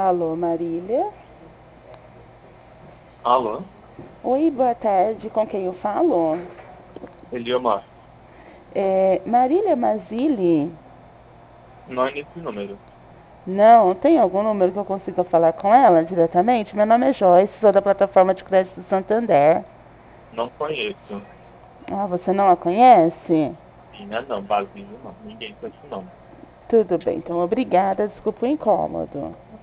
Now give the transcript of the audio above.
Alô, Marília? Alô? Oi, boa tarde. Com quem eu falo? Eliomar. Marília Mazzilli? Não é nesse número. Não, tem algum número que eu consiga falar com ela diretamente? Meu nome é Joyce, sou da plataforma de crédito do Santander. Não conheço. Ah, você não a conhece? Minha não, Basílio não. Ninguém com esse nome. Tudo bem, então obrigada. Desculpa o incômodo.